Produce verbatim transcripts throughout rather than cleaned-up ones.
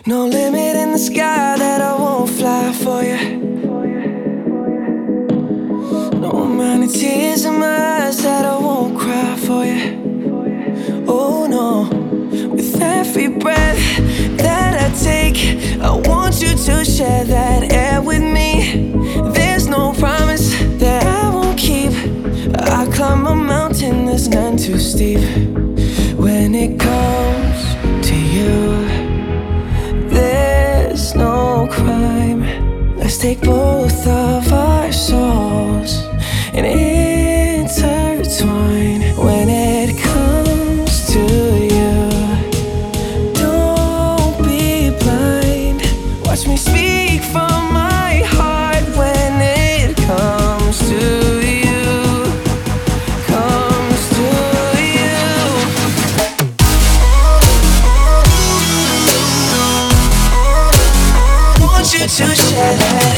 No limit in the sky that I won't fly for you. No amount of tears in my eyes that I won't cry for you. Oh no, with every breath that I take, I want you to share that air with me. There's no promise that I won't keep. I climb a mountain that's none too steep. When it comes to you, there's no crime. Let's take both of our souls and intertwine. When it comes to you, don't be blind. Watch me speak from my heart. When it comes to you, comes to you, want you to share that.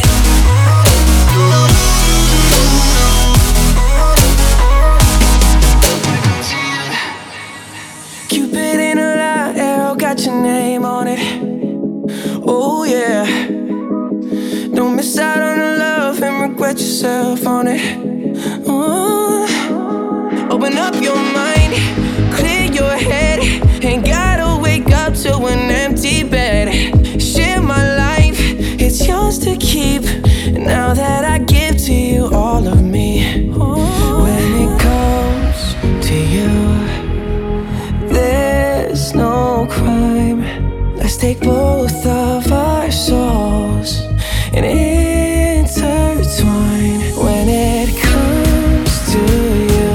Cupid in a lie, arrow got your name on it. Oh yeah, don't miss out on the love and regret yourself on it. Oh, open up your mind, clear your head. Ain't gotta wake up to an empty bed. Share my life, it's yours to keep. Now that I give to you all of me. When it comes to you, there's no crime. Let's take both of our souls and intertwine. When it comes to you,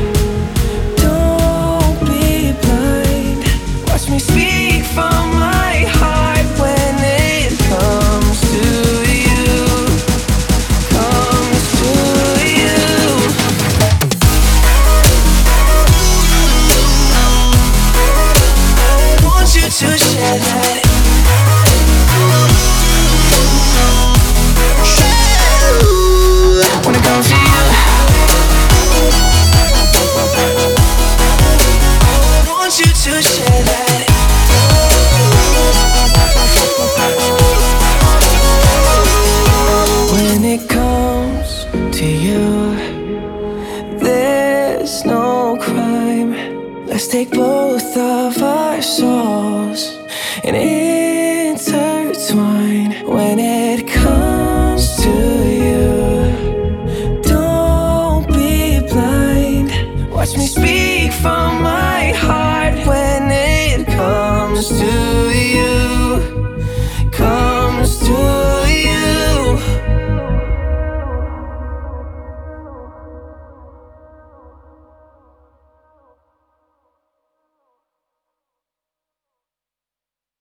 don't be blind. Watch me speak from my heart. When it comes to you, comes to you, want you to share that. When it comes to you, want you to share that. When it comes to you, there's no crime. Let's take both of our souls and